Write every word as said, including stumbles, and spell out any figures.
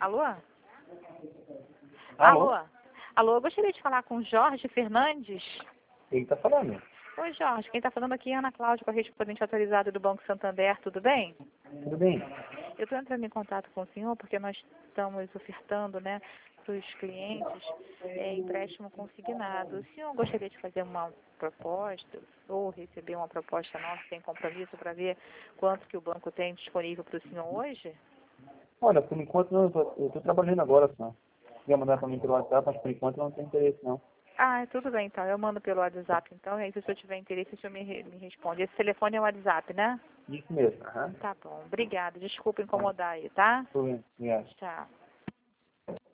Alô? Alô? Alô? Alô, eu gostaria de falar com Jorge Fernandes. Quem está falando? Oi, Jorge. Quem está falando aqui é Ana Cláudia, correspondente autorizada do Banco Santander. Tudo bem? Tudo bem? Eu estou entrando em contato com o senhor porque nós estamos ofertando, né, para os clientes é, empréstimo consignado. O senhor gostaria de fazer uma proposta ou receber uma proposta nossa sem compromisso para ver quanto que o banco tem disponível para o senhor hoje? Olha, por enquanto não, eu estou trabalhando agora, só. Quer mandar para mim pelo WhatsApp, mas por enquanto não tem interesse, não. Ah, tudo bem, então. Eu mando pelo WhatsApp, então. E aí, se o senhor tiver interesse, o senhor me, re- me responde. Esse telefone é o WhatsApp, né? Isso mesmo, aham. Tá bom. Obrigada. Desculpa incomodar aí, tá? Tudo bem, obrigado. Tchau.